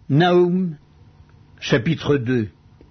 Naoum, chapitre 2.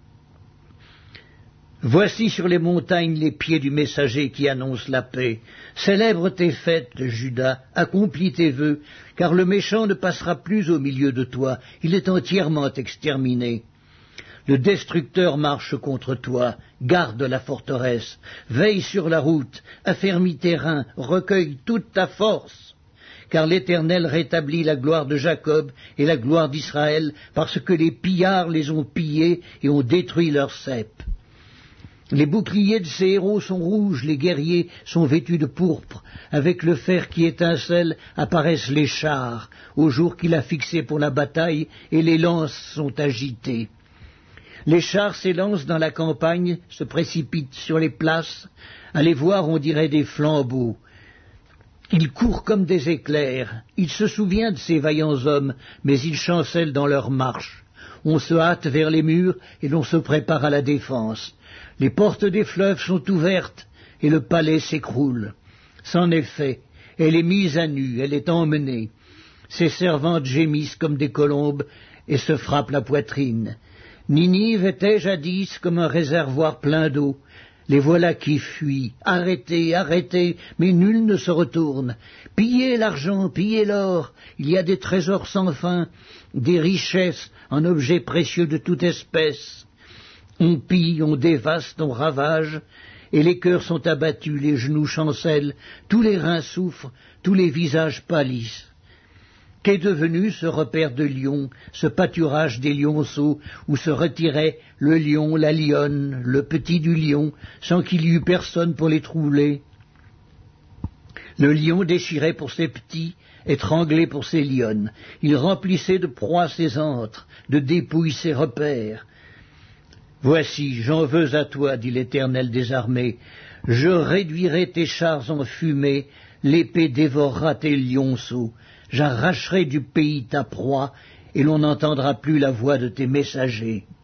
Voici sur les montagnes les pieds du messager qui annonce la paix. Célèbre tes fêtes, Juda, accomplis tes vœux, car le méchant ne passera plus au milieu de toi, il est entièrement exterminé. Le destructeur marche contre toi, garde la forteresse, veille sur la route, affermis tes reins, recueille toute ta force. Car l'Éternel rétablit la gloire de Jacob et la gloire d'Israël, parce que les pillards les ont pillés et ont détruit leurs ceps. Les boucliers de ces héros sont rouges, les guerriers sont vêtus de pourpre. Avec le fer qui étincelle apparaissent les chars, au jour qu'il a fixé pour la bataille, et les lances sont agitées. Les chars s'élancent dans la campagne, se précipitent sur les places. À les voir, on dirait des flambeaux. Ils courent comme des éclairs. Il se souvient de ces vaillants hommes, mais ils chancellent dans leur marche. On se hâte vers les murs et l'on se prépare à la défense. Les portes des fleuves sont ouvertes et le palais s'écroule. C'en est fait. Elle est mise à nu, elle est emmenée. Ses servantes gémissent comme des colombes et se frappent la poitrine. Ninive était jadis comme un réservoir plein d'eau. Les voilà qui fuient. Arrêtez, arrêtez, mais nul ne se retourne. Pillez l'argent, pillez l'or. Il y a des trésors sans fin, des richesses en objets précieux de toute espèce. On pille, on dévaste, on ravage, et les cœurs sont abattus, les genoux chancellent, tous les reins souffrent, tous les visages pâlissent. Qu'est devenu ce repère de lions, ce pâturage des lionceaux, où se retirait le lion, la lionne, le petit du lion, sans qu'il y eût personne pour les troubler? Le lion déchirait pour ses petits, étranglait pour ses lionnes. Il remplissait de proies ses antres, de dépouilles ses repères. Voici, j'en veux à toi, dit l'Éternel des armées. Je réduirai tes chars en fumée, l'épée dévorera tes lionceaux. J'arracherai du pays ta proie, et l'on n'entendra plus la voix de tes messagers.